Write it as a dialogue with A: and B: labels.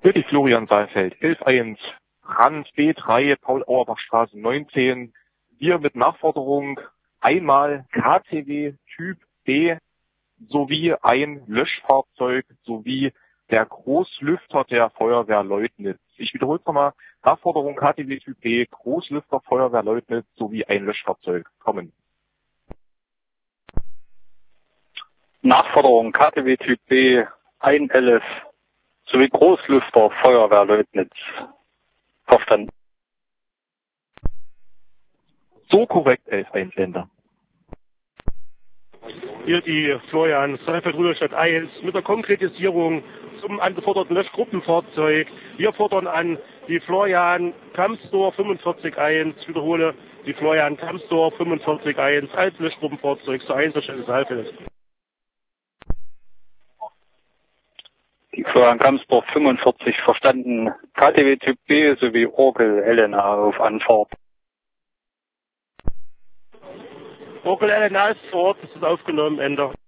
A: Hier die Florian Saalfeld, 11.1, Rand B3, Paul-Auerbach-Straße 19. Wir mit Nachforderung einmal KTW Typ B sowie ein Löschfahrzeug sowie der Großlüfter der Feuerwehr Leutnitz. Ich wiederhole es nochmal. Nachforderung KTW Typ B, Großlüfter Feuerwehr Leutnitz sowie ein Löschfahrzeug. Kommen.
B: Nachforderung KTW Typ B, ein LF sowie Großlüfter Feuerwehr Leutnitz. Verstanden.
A: So korrekt, 11.1 Länder.
C: Hier die Florian Saalfeld Rudolstadt 1 mit der Konkretisierung zum angeforderten Löschgruppenfahrzeug. Wir fordern an die Florian Kamsdorf 45.1, wiederhole, die Florian Kamsdorf 45.1 als Löschgruppenfahrzeug zur Einsatzstelle Saalfeld.
B: Die Florian Kamsdorf 45 verstanden. KTW Typ B sowie Orgel LNA auf Anfahrt.
C: Orgel LNA ist vor Ort, das ist aufgenommen, Ende.